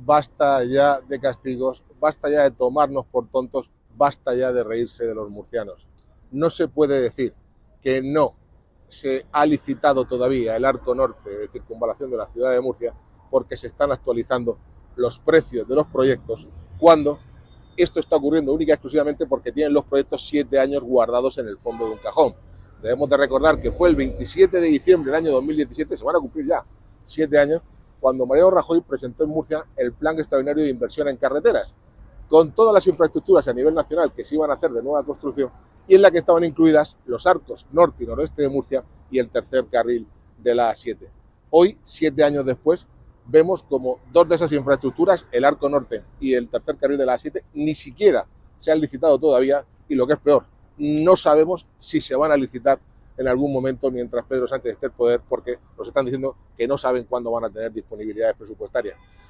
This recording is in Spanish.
basta ya de castigos, basta ya de tomarnos por tontos, basta ya de reírse de los murcianos. No se puede decir que no se ha licitado todavía el arco norte de circunvalación de la ciudad de Murcia porque se están actualizando los precios de los proyectos cuando esto está ocurriendo única y exclusivamente porque tienen los proyectos 7 años guardados en el fondo de un cajón. Debemos de recordar que fue el 27 de diciembre del año 2017, se van a cumplir ya 7 años, cuando Mariano Rajoy presentó en Murcia el Plan Extraordinario de Inversión en Carreteras, con todas las infraestructuras a nivel nacional que se iban a hacer de nueva construcción y en la que estaban incluidas los arcos norte y noroeste de Murcia y el tercer carril de la A7. Hoy, 7 años después, vemos como dos de esas infraestructuras, el arco norte y el tercer carril de la A7, ni siquiera se han licitado todavía y lo que es peor, no sabemos si se van a licitar en algún momento mientras Pedro Sánchez esté en poder porque nos están diciendo que no saben cuándo van a tener disponibilidades presupuestarias.